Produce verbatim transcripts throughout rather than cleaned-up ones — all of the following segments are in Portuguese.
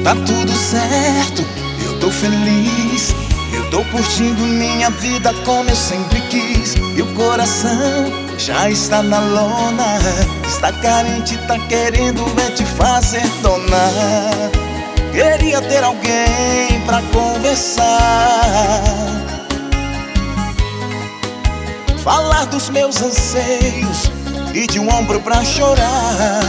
Tá tudo certo, eu tô feliz. Eu tô curtindo minha vida como eu sempre quis. E o coração já está na lona. Está carente, tá querendo é te fazer dona. Queria ter alguém pra conversar, falar dos meus anseios e de um ombro pra chorar.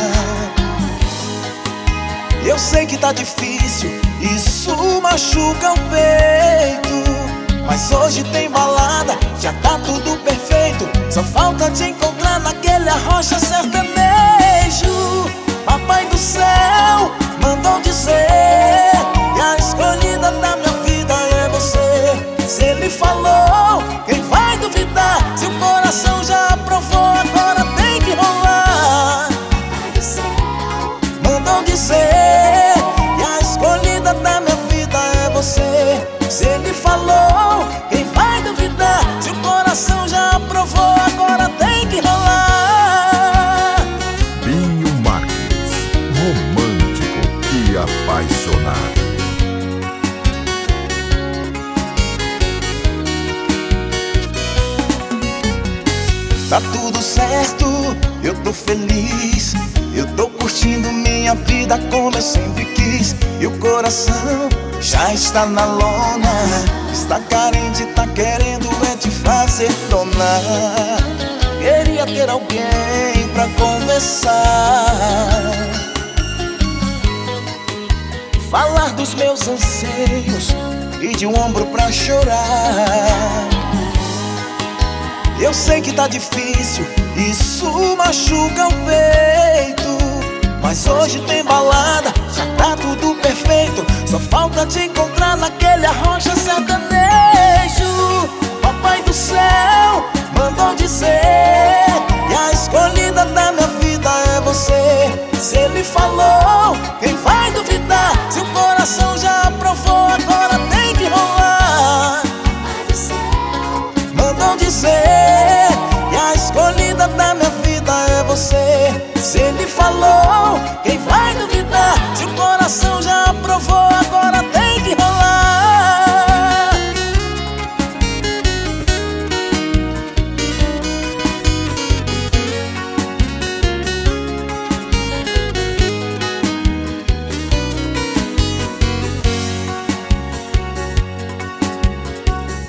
Eu sei que tá difícil, isso machuca o peito, mas hoje tem balada, já tá tudo perfeito. Só falta te encontrar naquele arrocha sertanejo. Papai do céu mandou dizer que a escolhida da minha vida é você. Se ele falou, quem vai duvidar? Se o coração já aprovou, agora tem que rolar. Mandou dizer que a escolhida da minha vida é você. Se ele falou, quem vai duvidar? Se o coração já aprovou, agora tem que rolar. Binho Marques, romântico e apaixonado. Tá tudo certo, eu tô feliz. Eu tô curtindo minha vida como eu sempre quis. E o coração já está na lona. Está carente, tá querendo é te fazer dona. Queria ter alguém pra conversar, falar dos meus anseios e de um ombro pra chorar. Eu sei que tá difícil, isso machuca o peito, mas hoje tem balada,